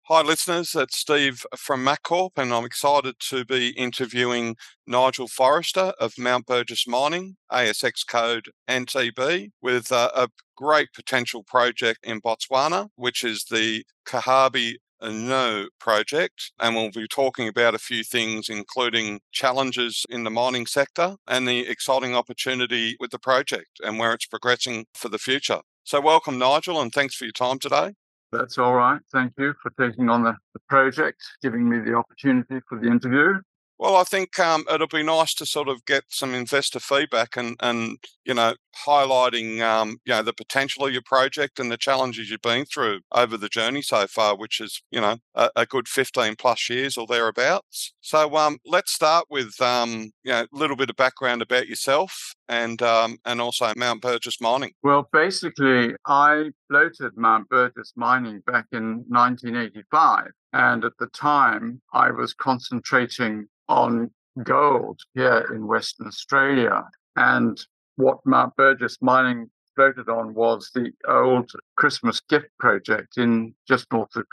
Hi, listeners. It's Steve from MacCorp, and I'm excited to be interviewing Nigel Forrester of Mount Burgess Mining, ASX code NTB, with a great potential project in Botswana, which is the Kahabi No project. And we'll be talking about a few things, including challenges in the mining sector and the exciting opportunity with the project and where it's progressing for the future. So welcome, Nigel, and thanks for your time today. That's all right. Thank you for taking on the project, giving me the opportunity for the interview. Well, I think it'll be nice to sort of get some investor feedback and highlighting, the potential of your project and the challenges you've been through over the journey so far, which is, a good 15 plus years or thereabouts. So let's start with, a little bit of background about yourself and also Mount Burgess Mining. Well, basically, I floated Mount Burgess Mining back in 1985. And at the time, I was concentrating on gold here in Western Australia. And what Mount Burgess Mining floated on was the old Christmas gift project in just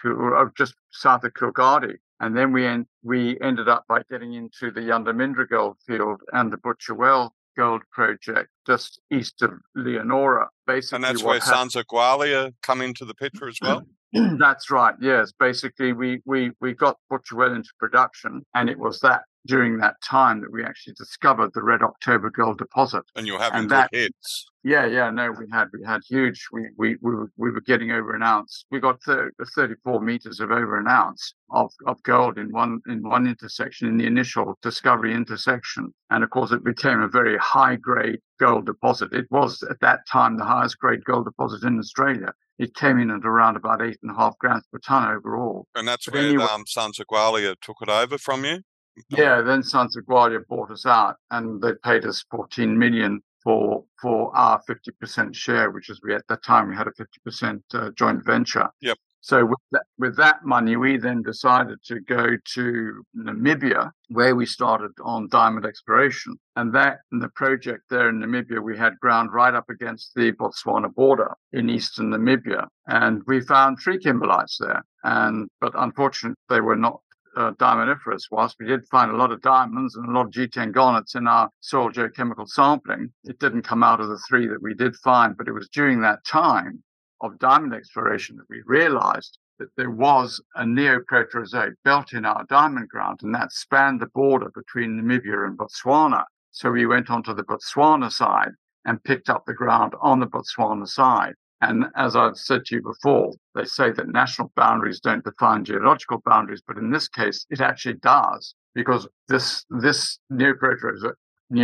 south of Coolgardie. And then we ended up by getting into the Yundamindra gold field and the Butcher Well gold project just east of Leonora. Basically, and that's where Sons of Gwalia come into the picture as well? That's right, yes. Basically, we got Butcher Well into production, and it was during that time that we actually discovered the Red October gold deposit. And you're having good hits. Yeah, no, we had huge. We were getting over an ounce. We got 34 meters of over an ounce of gold in one intersection, in the initial discovery intersection, and of course it became a very high grade gold deposit. It was at that time the highest grade gold deposit in Australia. It came in at around about 8.5 grams per ton overall. And that's where Sons of Gwalia took it over from you? Yeah, then Sons of Gwalia bought us out, and they paid us 14 million for our 50% share, which is at that time we had a 50% joint venture. Yep. So with that money, we then decided to go to Namibia, where we started on diamond exploration. And the project there in Namibia, we had ground right up against the Botswana border in eastern Namibia. And we found 3 kimberlites there. But unfortunately, they were not diamondiferous. Whilst we did find a lot of diamonds and a lot of G10 garnets in our soil geochemical sampling, it didn't come out of the 3 that we did find. But it was during that time of diamond exploration that we realized that there was a Neoproterozoic belt in our diamond ground, and that spanned the border between Namibia and Botswana. So we went onto the Botswana side and picked up the ground on the Botswana side. And as I've said to you before, they say that national boundaries don't define geological boundaries, but in this case, it actually does, because this Neoproterozoic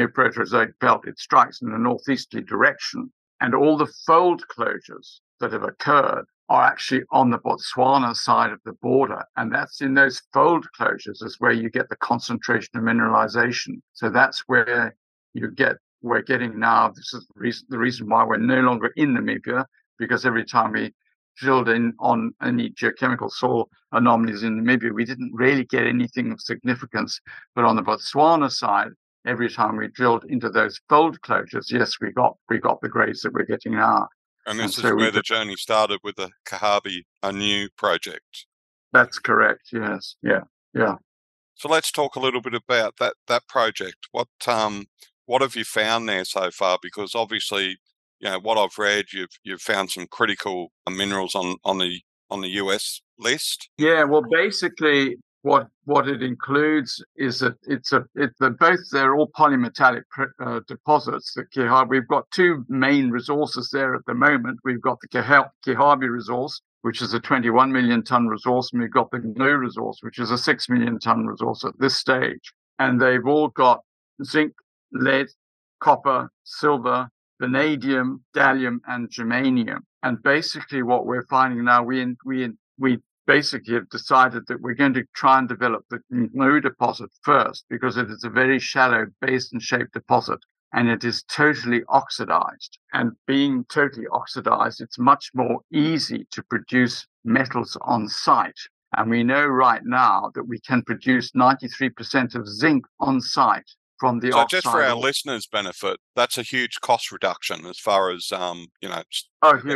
belt, it strikes in a northeasterly direction, and all the fold closures that have occurred are actually on the Botswana side of the border. And that's in those fold closures is where you get the concentration of mineralization. So that's where we're getting now. This is the reason why we're no longer in Namibia, because every time we drilled in on any geochemical soil anomalies in Namibia, we didn't really get anything of significance. But on the Botswana side, every time we drilled into those fold closures, yes, we got the grades that we're getting now. And this is where the journey started with the Kahabi, a new project. That's correct. Yes. Yeah. So let's talk a little bit about that project. What have you found there so far? Because obviously, what I've read, you've found some critical minerals on the US list. Yeah. Well, basically, what it includes is that they're all polymetallic deposits. We've got 2 main resources there at the moment. We've got the Kahabi resource, which is a 21 million ton resource, and we've got the GNU resource, which is a 6 million ton resource at this stage. And they've all got zinc, lead, copper, silver, vanadium, gallium, and germanium. And basically, what we're finding now, we basically have decided that we're going to try and develop the GNU deposit first, because it is a very shallow basin-shaped deposit, and it is totally oxidized. And being totally oxidized, it's much more easy to produce metals on site. And we know right now that we can produce 93% of zinc on site from the oxide. So just for our listeners' benefit, that's a huge cost reduction as far as, Oh, huge.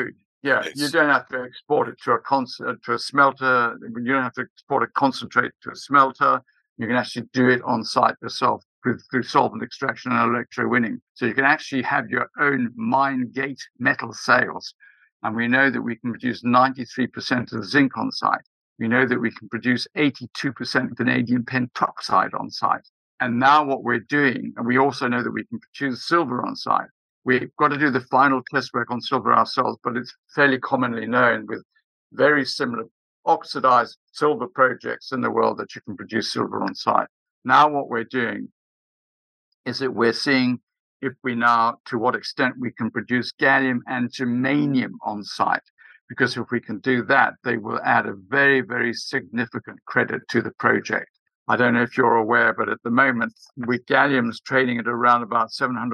Yeah, you Yes. don't have to export it to a smelter. You don't have to export a concentrate to a smelter. You can actually do it on site yourself through solvent extraction and electrowinning. So you can actually have your own mine gate metal sales. And we know that we can produce 93% of zinc on site. We know that we can produce 82% vanadium pentoxide on site. And now what we're doing, and we also know that we can produce silver on site. We've got to do the final test work on silver ourselves, but it's fairly commonly known with very similar oxidized silver projects in the world that you can produce silver on site. Now, what we're doing is that we're seeing if we now, to what extent we can produce gallium and germanium on site. Because if we can do that, they will add a very, very significant credit to the project. I don't know if you're aware, but at the moment, with gallium's trading at around about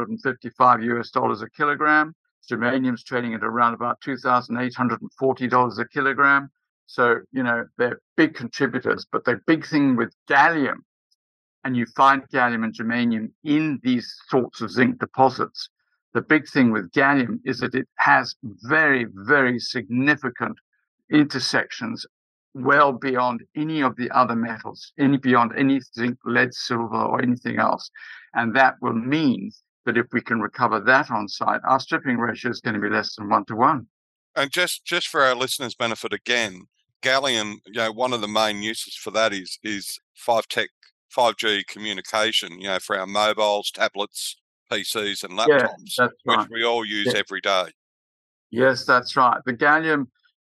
$755 a kilogram. Germanium's trading at around about $2,840 a kilogram. So, they're big contributors, but the big thing with gallium, and you find gallium and germanium in these sorts of zinc deposits, the big thing with gallium is that it has very, very significant intersections well beyond any of the other metals, beyond any zinc, lead, silver, or anything else. And that will mean that if we can recover that on site, our stripping ratio is going to be less than 1-to-1. And just for our listeners' benefit again, gallium, one of the main uses for that is 5G communication, for our mobiles, tablets, PCs, and laptops, that's right. which we all use every day. Yes, that's right. The gallium,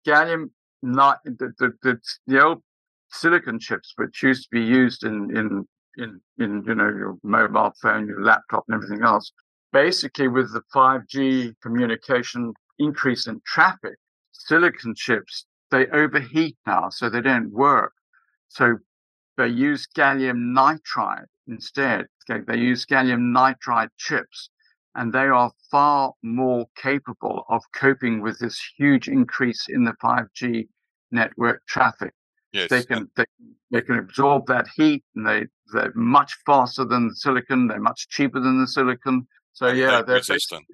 not the old silicon chips, which used to be used in your mobile phone, your laptop, and everything else. Basically, with the 5G communication increase in traffic, silicon chips, they overheat now, so they don't work. So they use gallium nitride instead. They use gallium nitride chips, and they are far more capable of coping with this huge increase in the 5G network traffic. Yes. They can absorb that heat, and they're much faster than the silicon. They're much cheaper than the silicon. So they're resistant.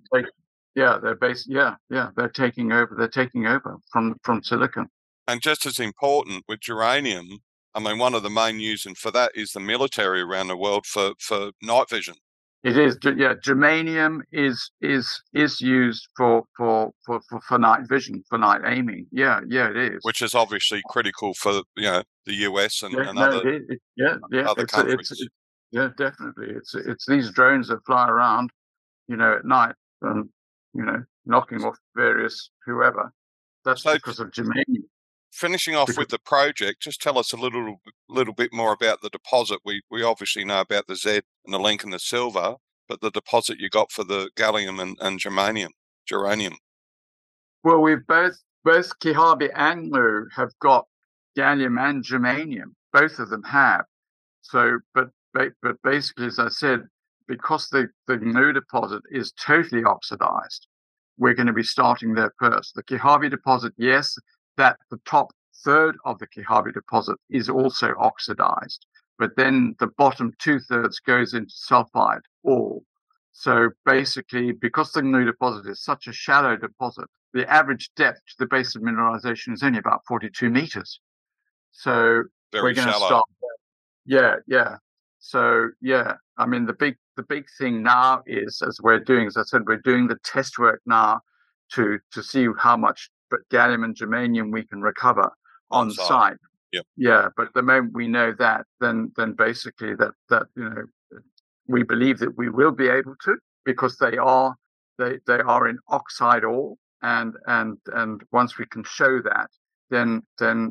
They're taking over. They're taking over from silicon. And just as important with germanium, I mean, one of the main uses for that is the military around the world for night vision. It is, yeah. Germanium is used for night vision, for night aiming. Yeah, it is. Which is obviously critical for the US and other countries. Definitely. It's these drones that fly around, at night, and knocking off various whoever. That's because of germanium. Finishing off with the project, just tell us a little bit more about the deposit. We obviously know about the Z and the Link and the silver, but the deposit you got for the gallium and germanium. Well, we've both Kihabi and Nglu have got gallium and germanium. Both of them have. So, but basically, as I said, because the Nglu deposit is totally oxidized, we're going to be starting there first. The Kihabi deposit, yes, that the top third of the Kihabi deposit is also oxidized, but then the bottom 2/3 goes into sulfide ore. So basically, because the Nglu deposit is such a shallow deposit, the average depth to the base of mineralization is only about 42 meters. So we're going to start there. Yeah. So I mean, the big thing now is, as I said, we're doing the test work now to see how much gallium and germanium we can recover on site. Yep. Yeah, but the moment we know that, then basically that we believe that we will be able to, because they are in oxide ore, and once we can show that, then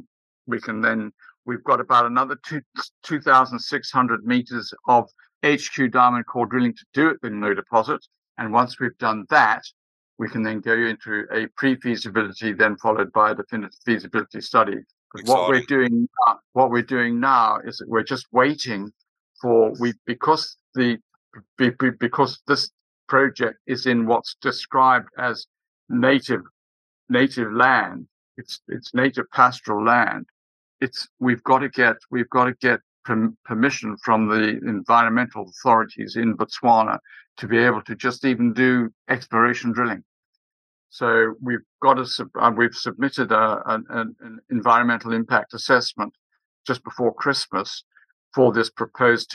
we've got about another 2,600 meters of HQ diamond core drilling to do at the Nglu deposit, and once we've done that, we can then go into a pre-feasibility, then followed by a definitive feasibility study. What we're doing now is that we're just waiting because this project is in what's described as native land. It's native pastoral land. We've got to get permission from the environmental authorities in Botswana to be able to just even do exploration drilling. So we've we've submitted an environmental impact assessment just before Christmas for this proposed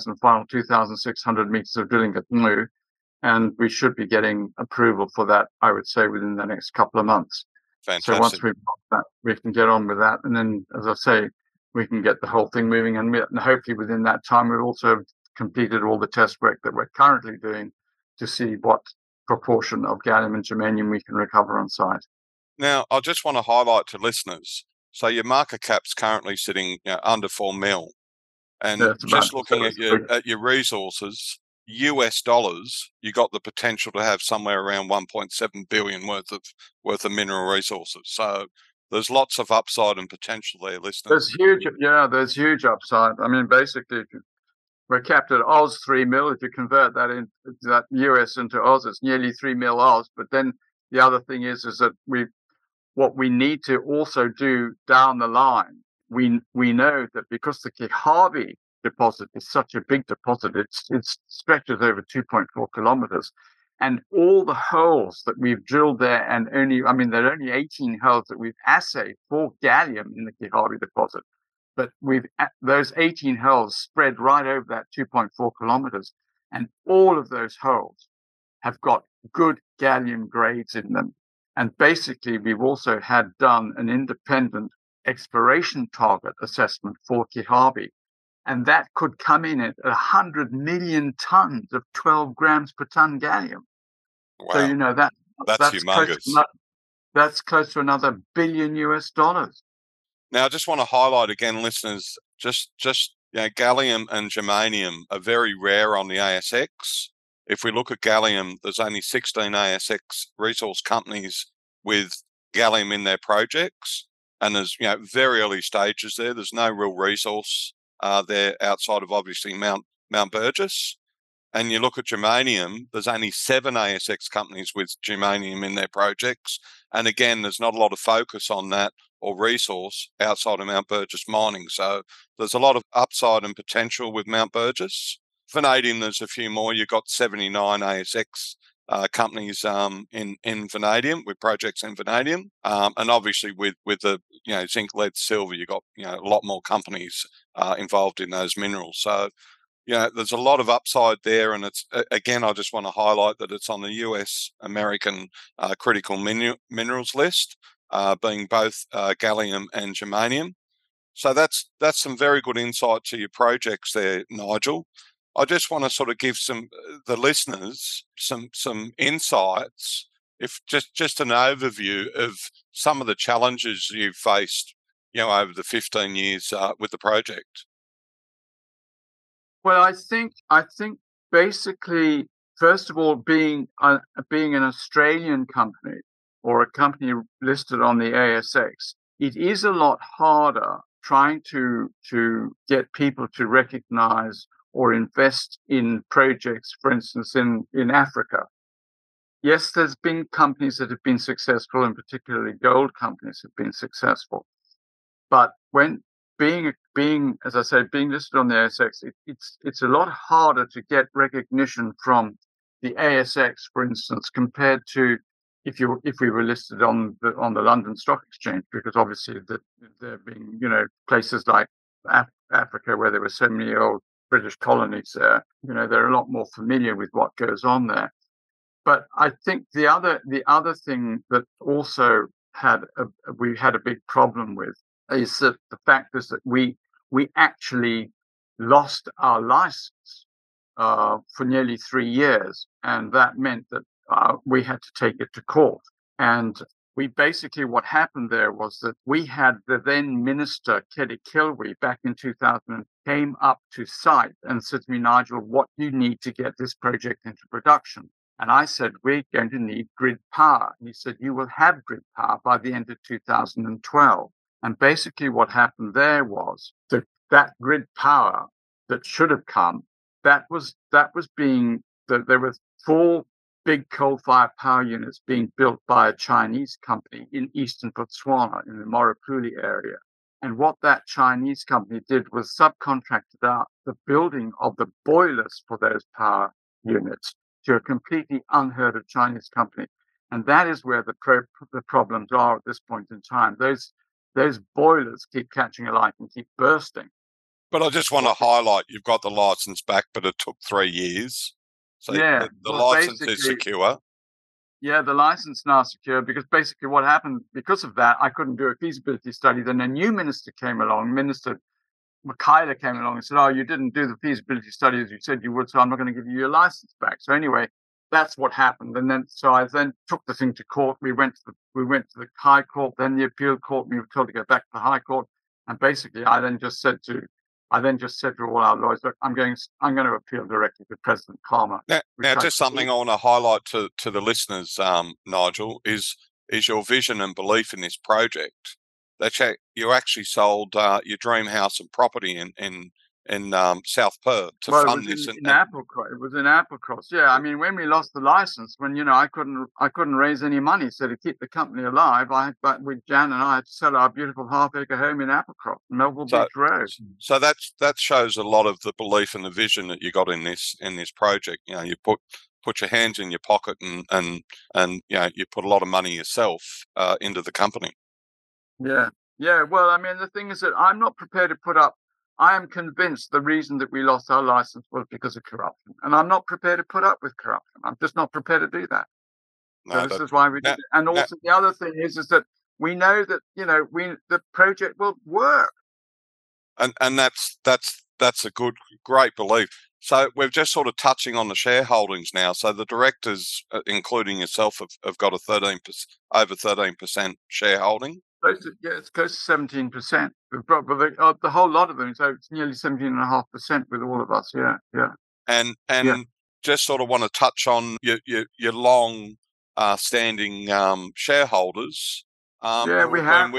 2,600 meters of drilling at Ngqu, and we should be getting approval for that, I would say, within the next couple of months. So once Fantastic. we've got that, we can get on with that, and then, as I say, we can get the whole thing moving, and hopefully within that time we've also completed all the test work that we're currently doing to see what proportion of gallium and germanium we can recover on site. Now, I just want to highlight to listeners, so your market cap's currently sitting under 4 mil, and That's about just looking at your resources, US dollars, you got the potential to have somewhere around 1.7 billion worth of mineral resources. So there's lots of upside and potential there, listeners. there's huge upside. I mean, basically, we're capped at Oz 3 mil. If you convert that US into Oz, it's nearly 3 mil Oz. But then the other thing is that what we need to also do down the line, we know that because the Kihavi deposit is such a big deposit, it stretches over 2.4 kilometers, and all the holes that we've drilled there, and there are only 18 holes that we've assayed for gallium in the Kihavi deposit, but those 18 holes spread right over that 2.4 kilometers, and all of those holes have got good gallium grades in them. And basically, we've also had done an independent exploration target assessment for Kihavi, and that could come in at 100 million tons of 12 grams per ton gallium. Wow. So that's humongous. That's close to another $1 billion. Now, I just want to highlight again, listeners, just gallium and germanium are very rare on the ASX. If we look at gallium, there's only 16 ASX resource companies with gallium in their projects, and there's very early stages there. There's no real resource there outside of obviously Mount Burgess. And you look at germanium, there's only 7 ASX companies with germanium in their projects, and again, there's not a lot of focus on that or resource outside of Mount Burgess mining. So there's a lot of upside and potential with Mount Burgess. Vanadium, there's a few more. You've got 79 ASX companies in vanadium, with projects in vanadium, and obviously with the zinc, lead, silver, you've got a lot more companies involved in those minerals. So there's a lot of upside there, and it's again, I just want to highlight that it's on the US American critical minerals list, being both gallium and germanium. So that's some very good insight to your projects there, Nigel. I just want to sort of give the listeners some insights, if just an overview of some of the challenges you've faced, over the 15 years with the project. Well, I think basically, first of all, being an Australian company or a company listed on the ASX, it is a lot harder trying to get people to recognize or invest in projects, for instance, in Africa. Yes, there's been companies that have been successful, and particularly gold companies have been successful. But when being as I said, being listed on the ASX, it's a lot harder to get recognition from the ASX, for instance, compared to if we were listed on the London Stock Exchange, because obviously there being places like Africa where there were so many old British colonies there, they're a lot more familiar with what goes on there. But I think the other thing that also we had a big problem with is that the fact is that we actually lost our license for nearly 3 years, and that meant that we had to take it to court. And we basically, what happened there was that we had the then minister, Kelly Kilby, back in 2000, came up to site and said to me, Nigel, what do you need to get this project into production? And I said, we're going to need grid power. And he said, you will have grid power by the end of 2012. And basically what happened there was that grid power that should have come, there were 4 big coal-fired power units being built by a Chinese company in eastern Botswana, in the Moripuli area. And what that Chinese company did was subcontracted out the building of the boilers for those power units to a completely unheard of Chinese company. And that is where the problems are at this point in time. Those boilers keep catching alight and keep bursting. But I just want to highlight, you've got the license back, but it took 3 years. So Yeah, the well, license is secure. Yeah, the license now secure, because basically what happened because of that, I couldn't do a feasibility study. Then a new minister came along, Minister Makayla came along and said, "Oh, you didn't do the feasibility study as you said you would, so I'm not going to give you your license back." So anyway, that's what happened. And then so I then took the thing to court. We went to the High Court, then the Appeal Court. We were told to go back to the High Court, and basically I then just said to all our lawyers, "Look, I'm going to appeal directly to President Palmer." Now, just something I want to highlight to the listeners, Nigel, is your vision and belief in this project. That you actually sold your dream house and property in South Perth to fund this. In Applecross. It was in Applecross. Yeah, I mean, when we lost the license, when I couldn't raise any money, so to keep the company alive, with Jan and I had to sell our beautiful half-acre home in Applecross, Melville Beach Road. So that shows a lot of the belief and the vision that you got in this project. You put your hands in your pocket and you put a lot of money yourself into the company. Yeah. Well, I mean, the thing is that I'm not prepared to put up. I am convinced the reason that we lost our license was because of corruption, and I'm not prepared to put up with corruption. I'm just not prepared to do that. So this is why we did it. And also the other thing is that we know that the project will work. And that's a great belief. So we're just sort of touching on the shareholdings now. So the directors, including yourself, have got over 13% shareholding. It's close to 17%. The whole lot of them, so it's nearly 17.5% with all of us. Yeah. And just sort of want to touch on your long standing shareholders. We have.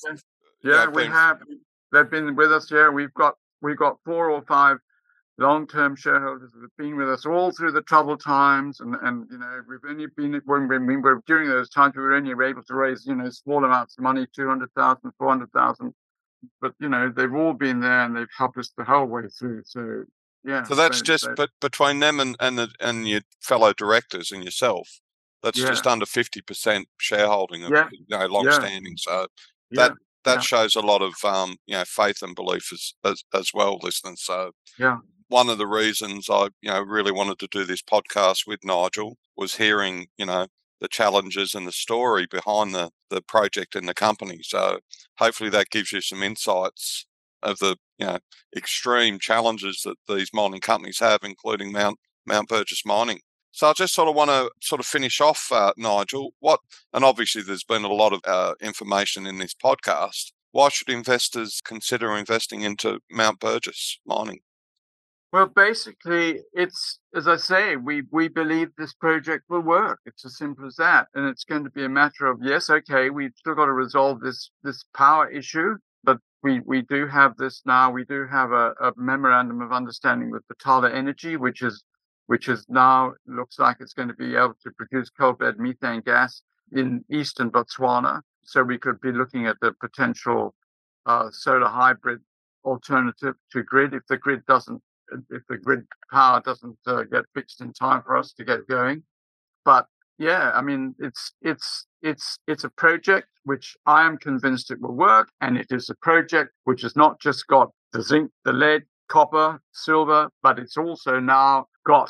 They've been with us. Yeah, we've got 4 or 5 long-term shareholders that have been with us all through the troubled times, and we've only been when we were during those times we were only able to raise small amounts of money, 200,000, 400,000, but they've all been there and they've helped us the whole way through. So yeah. So that's but between them and your fellow directors and yourself, that's just under 50% shareholding of long-standing. So that shows a lot of faith and belief as well, listeners. So one of the reasons I really wanted to do this podcast with Nigel was hearing the challenges and the story behind the project and the company. So hopefully that gives you some insights of the extreme challenges that these mining companies have, including Mount Burgess Mining. So I just sort of want to finish off, Nigel. And obviously there's been a lot of information in this podcast. Why should investors consider investing into Mount Burgess Mining? Well, basically, it's, as I say, we believe this project will work. It's as simple as that. And it's going to be a matter of, yes, okay, we've still got to resolve this power issue, but we do have this now. We do have a memorandum of understanding with Batala Energy, which is now looks like it's going to be able to produce coal-bed methane gas in eastern Botswana. So we could be looking at the potential solar hybrid alternative to grid if the grid power doesn't get fixed in time for us to get going. But yeah, I mean, it's a project which I am convinced it will work, and it is a project which has not just got the zinc, the lead, copper, silver, but it's also now got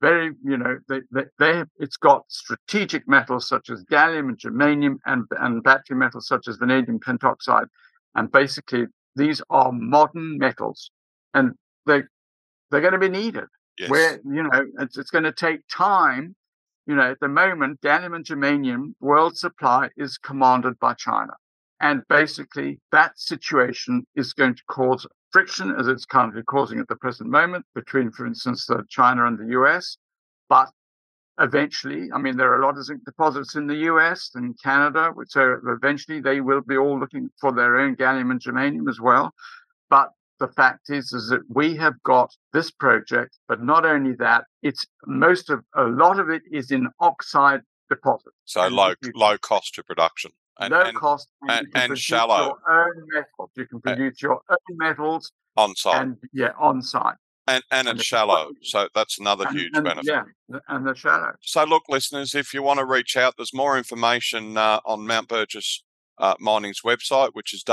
it's got strategic metals such as gallium and germanium and battery metals such as vanadium pentoxide, and basically these are modern metals, and they're going to be needed. Yes. Where it's going to take time. At the moment, gallium and germanium world supply is commanded by China. And basically, that situation is going to cause friction, as it's currently causing at the present moment, between, for instance, China and the US. But eventually, I mean, there are a lot of zinc deposits in the US and Canada, so eventually they will be all looking for their own gallium and germanium as well. But the fact is that we have got this project, but not only that, a lot of it is in oxide deposits. So low cost to production. Cost and shallow. You can produce your own metals on site. On site. And it's shallow, so that's another huge benefit. Yeah, and they're shallow. So look, listeners, if you want to reach out, there's more information on Mount Burgess Mining's website, which is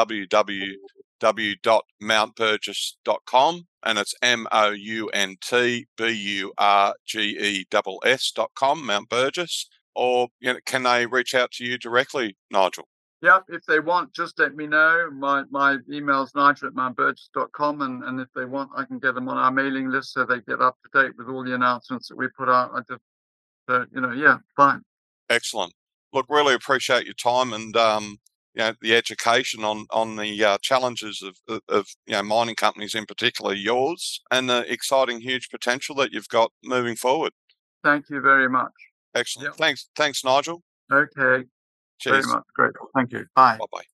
www.mountburgess.com, and it's MOUNTBURGESS.com, Mount Burgess. Or can they reach out to you directly, Nigel? Yeah, if they want, just let me know. My email's nigel@mountburgess.com, and if they want, I can get them on our mailing list so they get up to date with all the announcements that we put out. I just, fine. Excellent. Look, really appreciate your time and the education on the challenges of mining companies, in particular yours, and the exciting, huge potential that you've got moving forward. Thank you very much. Excellent. Yep. Thanks, Nigel. Okay. Cheers. Very much. Great. Thank you. Bye. Bye-bye.